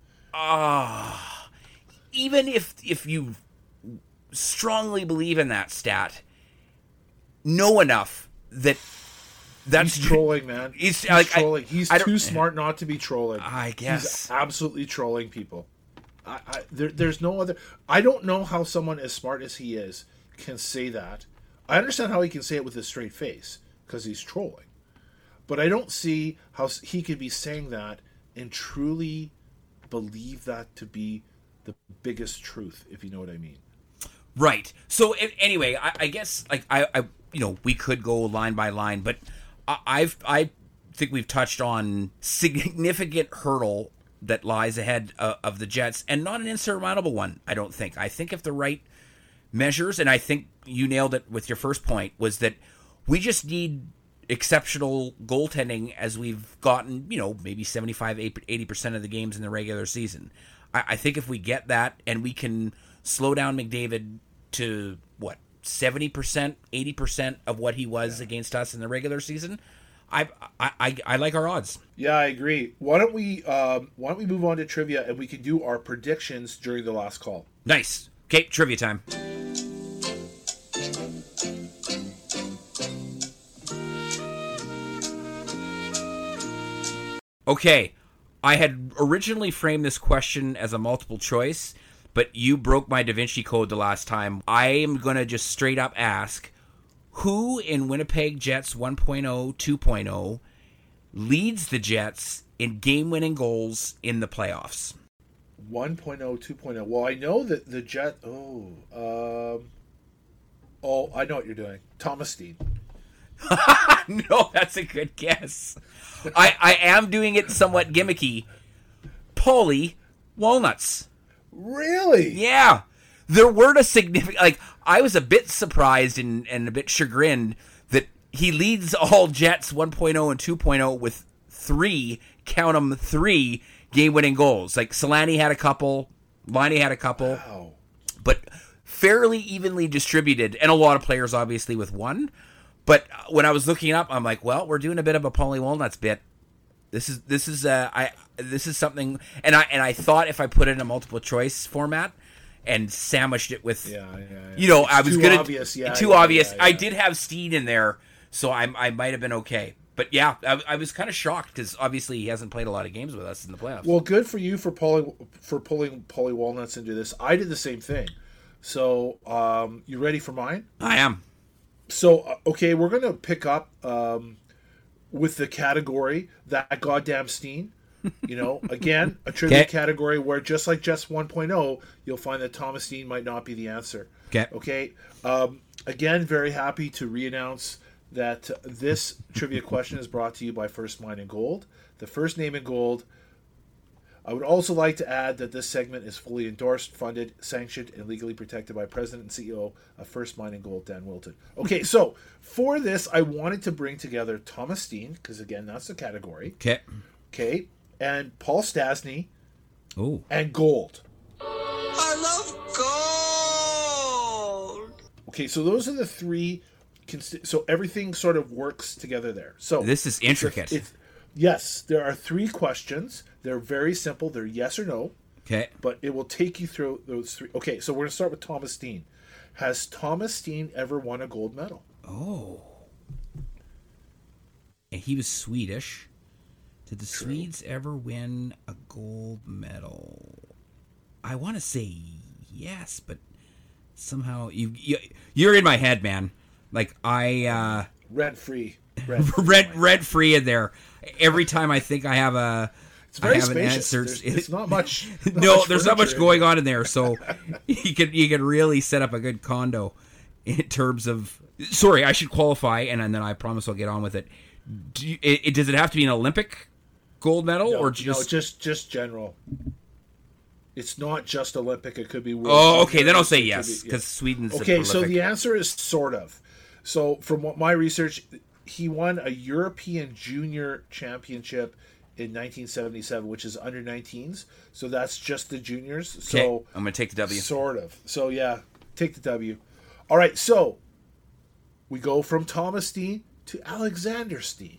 even if you strongly believe in that stat, know enough that. He's trolling, man. He's trolling. He's too smart not to be trolling. I guess. He's absolutely trolling people. There's no other... I don't know how someone as smart as he is can say that. I understand how he can say it with a straight face, because he's trolling. But I don't see how he could be saying that and truly believe that to be the biggest truth, if you know what I mean. Right. So, anyway, I guess, we could go line by line, but... I think we've touched on significant hurdle that lies ahead of the Jets, and not an insurmountable one, I don't think. I think if the right measures, and I think you nailed it with your first point, was that we just need exceptional goaltending as we've gotten, maybe 75, 80% of the games in the regular season. I think if we get that and we can slow down McDavid to, 70%, 80% of what he was against us in the regular season, I like our odds. Yeah, I agree. Why don't we move on to trivia and we can do our predictions during the last call? Nice. Okay, trivia time. Okay, I had originally framed this question as a multiple choice, but you broke my Da Vinci Code the last time. I am going to just straight up ask, who in Winnipeg Jets 1.0, 2.0 leads the Jets in game-winning goals in the playoffs? 1.0, 2.0. Well, I know that the Jet... I know what you're doing. Thomas Steen. No, that's a good guess. I am doing it somewhat gimmicky. Paulie Walnuts. Really? Yeah. There weren't a significant... I was a bit surprised and a bit chagrined that he leads all Jets 1.0 and 2.0 with 3 game-winning goals. Solani had a couple, Laine had a couple. Wow. But fairly evenly distributed, and a lot of players obviously with 1. But when I was looking up, I'm like, well, we're doing a bit of a Paulie Walnuts bit. This is something, and I thought if I put it in a multiple choice format and sandwiched it with, I was gonna too obvious. I did have Steen in there, so I might have been okay. But yeah, I was kind of shocked because obviously he hasn't played a lot of games with us in the playoffs. Well, good for you for pulling Paulie Walnuts into this. I did the same thing. So, you ready for mine? I am. So, okay, we're going to pick up with the category, that goddamn Steen. Again, a trivia category where just like Jets 1.0, you'll find that Thomas Steen might not be the answer. Okay. Again, very happy to re-announce that this trivia question is brought to you by First Mine and Gold. The first name in gold. I would also like to add that this segment is fully endorsed, funded, sanctioned, and legally protected by President and CEO of First Mine and Gold, Dan Wilton. Okay, so for this, I wanted to bring together Thomas Steen, because again, that's the category. Okay, and Paul Stastny. Oh. And gold. I love gold. Okay, so those are the 3. So everything sort of works together there. So this is intricate. Yes, there are 3 questions. They're very simple. They're yes or no. Okay. But it will take you through those 3. Okay, so we're going to start with Thomas Steen. Has Thomas Steen ever won a gold medal? Oh. And he was Swedish. Did the Swedes ever win a gold medal? I want to say yes, but somehow you're in my head, man. Rent free in there. Every time I think I have it's very an answer, it's not much. There's not much going on in there, so you can really set up a good condo in terms of. Sorry, I should qualify, and then I promise I'll get on with it. Does it have to be an Olympic gold medal or just general? It's not just Olympic. It could be world. Oh, okay. Then I'll say yes because Sweden's okay. So the answer is sort of. So from what my research, he won a European Junior Championship in 1977, which is under 19s. So that's just the juniors. So okay. I'm going to take the W. Sort of. So yeah, take the W. All right. So we go from Thomas Steen to Alexander Steen.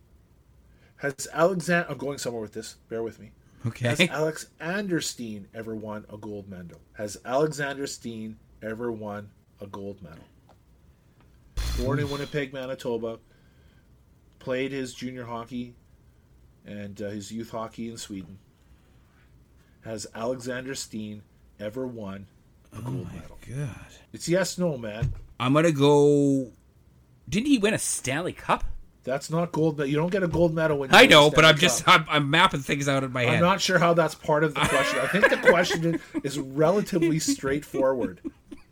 I'm going somewhere with this. Bear with me. Okay. Has Alexander Steen ever won a gold medal? Has Alexander Steen ever won a gold medal? Born in Winnipeg, Manitoba, played his junior hockey and his youth hockey in Sweden. Has Alexander Steen ever won a gold medal? God. It's yes, no, man. I'm going to go... Didn't he win a Stanley Cup? That's not gold medal. You don't get a gold medal when you I know, but I'm mapping things out in my head. I'm not sure how that's part of the question. I think the question is relatively straightforward.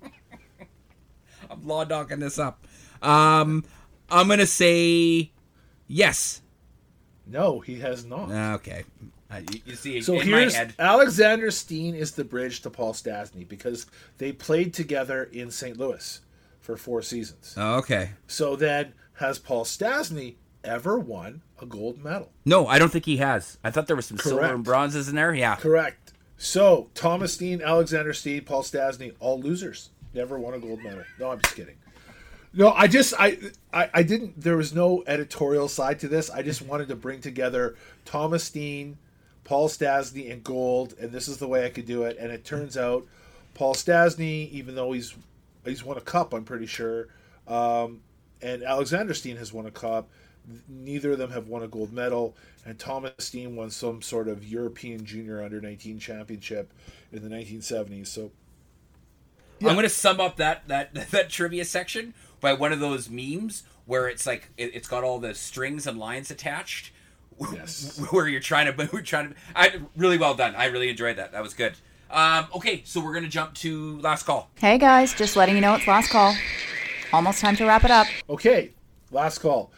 I'm law docking this up. I'm going to say yes. No, he has not. Okay. You see, so in here's my head. Alexander Steen is the bridge to Paul Stastny because they played together in St. Louis for 4 seasons. Oh, okay. So then has Paul Stastny ever won a gold medal? No, I don't think he has. I thought there was some silver Correct. and bronzes in there. Yeah. Correct. So, Thomas Steen, Alexander Steen, Paul Stastny, all losers. Never won a gold medal. No, I'm just kidding. No, I didn't, there was no editorial side to this. I just wanted to bring together Thomas Steen, Paul Stastny, and gold, and this is the way I could do it. And it turns out Paul Stastny, even though he's won a cup, I'm pretty sure, and Alexander Steen has won a cup, neither of them have won a gold medal, and Thomas Steen won some sort of European Junior Under-19 championship in the 1970s. So I'm going to sum up that trivia section by one of those memes where it's like it's got all the strings and lines attached. Yes. Where you're trying to. Really well done. I really enjoyed that. That was good. Okay, so we're going to jump to last call. Hey guys, just letting you know it's last call. Almost time to wrap it up. Okay, last call.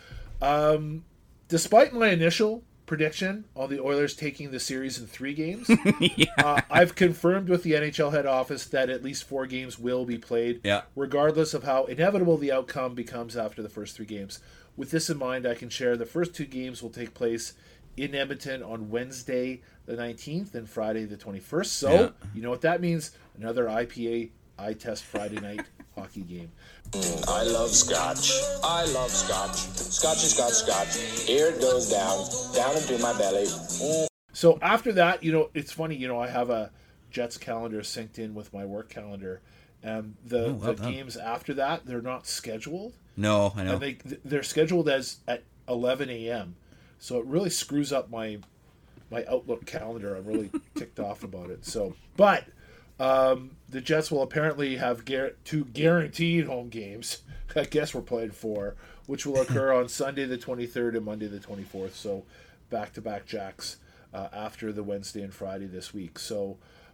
Despite my initial prediction on the Oilers taking the series in 3 games, I've confirmed with the NHL head office that at least 4 games will be played, regardless of how inevitable the outcome becomes after the first 3 games. With this in mind, I can share the first 2 games will take place in Edmonton on Wednesday the 19th and Friday the 21st. So, you know what that means? Another IPA eye test Friday night hockey game. I love scotch. I love scotch. Scotchy, scotch, scotch. Here it goes down into my belly. So after that, it's funny, I have a Jets calendar synced in with my work calendar. And the games after that, they're not scheduled. No, I know. And they're scheduled at 11 a.m. So it really screws up my Outlook calendar. I'm really ticked off about it. So, but the Jets will apparently have 2 guaranteed home games. I guess we're playing 4, which will occur on Sunday the 23rd and Monday the 24th. So back-to-back Jacks after the Wednesday and Friday this week. So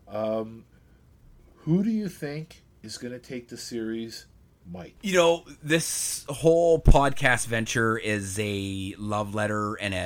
who do you think is going to take the series, Mike? This whole podcast venture is a love letter and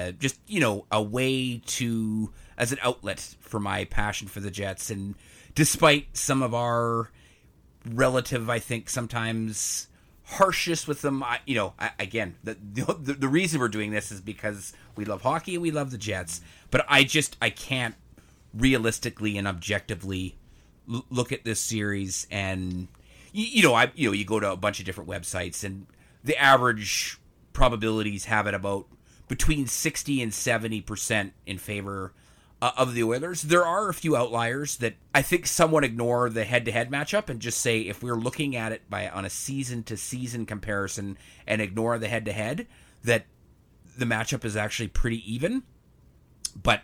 a way to, as an outlet for my passion for the Jets. And despite some of our relative, I think, sometimes harshness with them, again, the reason we're doing this is because we love hockey and we love the Jets. But I can't realistically and objectively look at this series and you go to a bunch of different websites and the average probabilities have it about between 60 and 70% in favor of the Oilers. There are a few outliers that I think somewhat ignore the head-to-head matchup and just say if we're looking at it on a season-to-season comparison and ignore the head-to-head, that the matchup is actually pretty even. But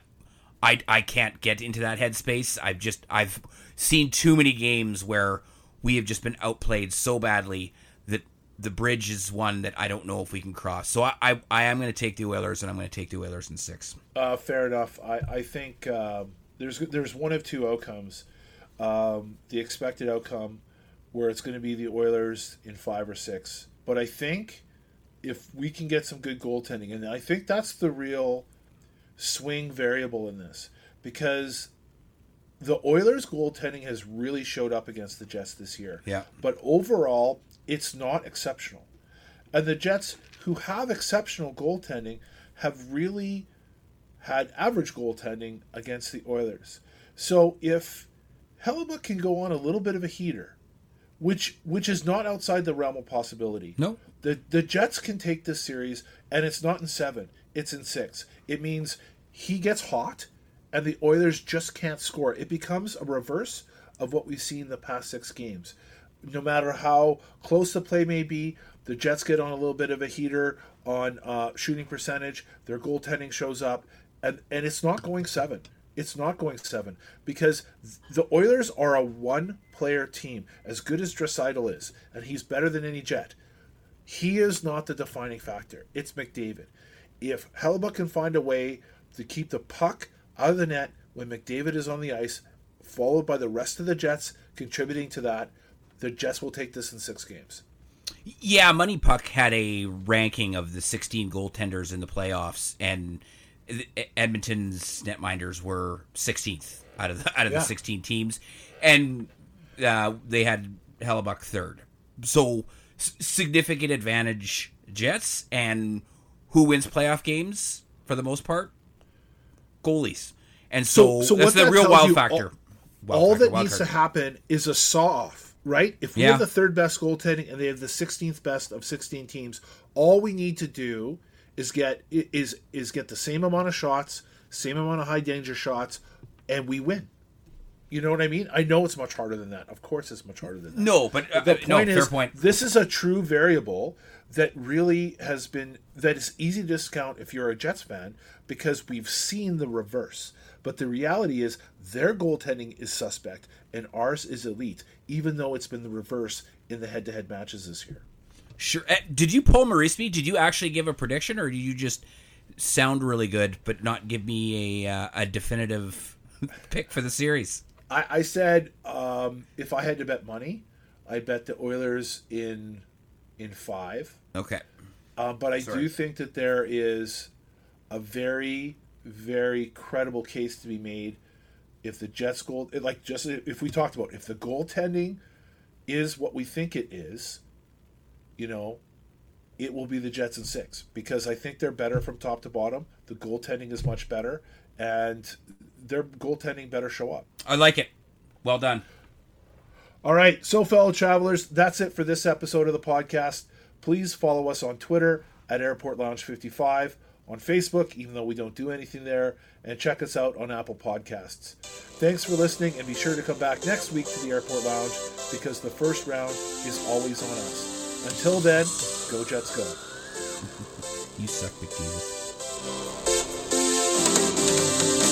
I can't get into that headspace. I've seen too many games where we have just been outplayed so badly that the bridge is one that I don't know if we can cross. So I am going to take the Oilers, and I'm going to take the Oilers in 6. Fair enough. I think there's one of 2 outcomes. The expected outcome where it's going to be the Oilers in 5 or 6. But I think if we can get some good goaltending, and I think that's the real swing variable in this, because the Oilers' goaltending has really showed up against the Jets this year. Yeah. But overall, it's not exceptional. And the Jets, who have exceptional goaltending, have really had average goaltending against the Oilers. So if Hellebuyck can go on a little bit of a heater, which is not outside the realm of possibility. No. The Jets can take this series, and it's not in 7, it's in 6. It means he gets hot, and the Oilers just can't score. It becomes a reverse of what we've seen the past 6 games. No matter how close the play may be, the Jets get on a little bit of a heater on shooting percentage. Their goaltending shows up, and it's not going 7. It's not going 7 because the Oilers are a one-player team. As good as Draisaitl is, and he's better than any Jet, he is not the defining factor. It's McDavid. If Hellebuyck can find a way to keep the puck out of the net when McDavid is on the ice, followed by the rest of the Jets contributing to that, the Jets will take this in 6 games. Yeah, Money Puck had a ranking of the 16 goaltenders in the playoffs, and Edmonton's netminders were 16th out of the 16 teams, and they had Hellebuyck 3rd. So significant advantage Jets. And who wins playoff games for the most part? Goalies. And so what that's the that real tells wild you, factor. All that needs to happen is a saw-off, right? If we have the third best goaltending and they have the 16th best of 16 teams, all we need to do is get the same amount of shots, same amount of high-danger shots, and we win. You know what I mean? I know it's much harder than that. Of course it's much harder than that. No, but the point is, fair point. This is a true variable that really that is easy to discount if you're a Jets fan, because we've seen the reverse. But the reality is their goaltending is suspect and ours is elite, even though it's been the reverse in the head-to-head matches this year. Sure. Did you poll Maurice? Did you actually give a prediction, or did you just sound really good but not give me a definitive pick for the series? I said if I had to bet money, I'd bet the Oilers in 5. Okay. But I do think that there is a very, very credible case to be made if the Jets if we talked about, if the goaltending is what we think it is, it will be the Jets in 6, because I think they're better from top to bottom. The goaltending is much better, and their goaltending better show up. I like it. Well done. All right, so fellow travelers, that's it for this episode of the podcast. Please follow us on Twitter at Airport Lounge 55, on Facebook, even though we don't do anything there, and check us out on Apple Podcasts. Thanks for listening, and be sure to come back next week to the Airport Lounge, because the first round is always on us. Until then, go Jets go. You suck, McJesus.